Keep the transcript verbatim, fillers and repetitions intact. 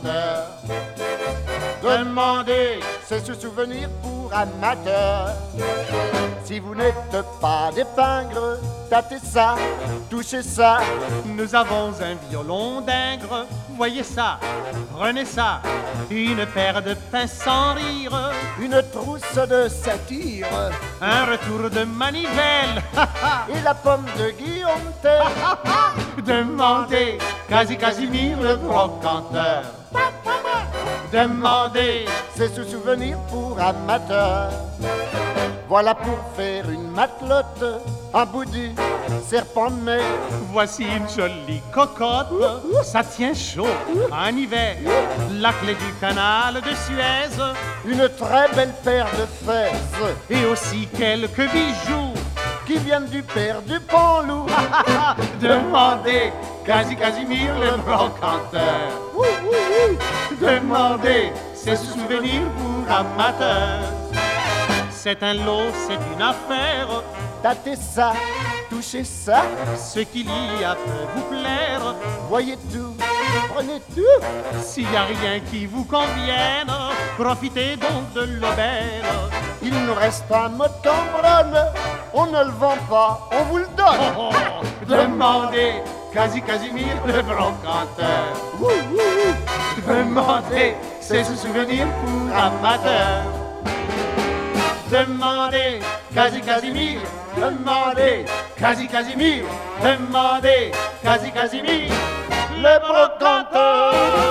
brocanteur. Demandez, c'est ce souvenir pour amateurs. Si vous n'êtes pas des pingres, tâtez ça, touchez ça. Nous avons un violon d'Ingres, voyez ça, prenez ça. Une paire de pinces sans rire, une trousse de satire, un retour de manivelle, et la pomme de Guillaume Tell. Demandez, quasi Casimir le brocanteur. Demandez, c'est ce souvenir pour amateurs. Voilà pour faire une matelote, un boudin, serpent de mer. Voici une jolie cocotte, ça tient chaud en hiver. La clé du canal de Suez, une très belle paire de fesses, et aussi quelques bijoux qui viennent du père du Panloup. Demandez, quasi Casimir le brocanteur. Demandez, c'est ce souvenir pour amateurs. C'est un lot, c'est une affaire. Tâtez ça, touchez ça. Ce qu'il y a peut vous plaire. Voyez tout, prenez tout. S'il n'y a rien qui vous convienne, profitez donc de l'aubaine. Il nous reste un mot de Cambronne. On ne le vend pas, on vous le donne. Oh, oh, demandez, quasi Casimir le brocanteur. Demandez, c'est ce souvenir pour amateurs. Demandez, quasi Casimir. Demandez, quasi Casimir. Demandez, quasi Casimir le brocanteur.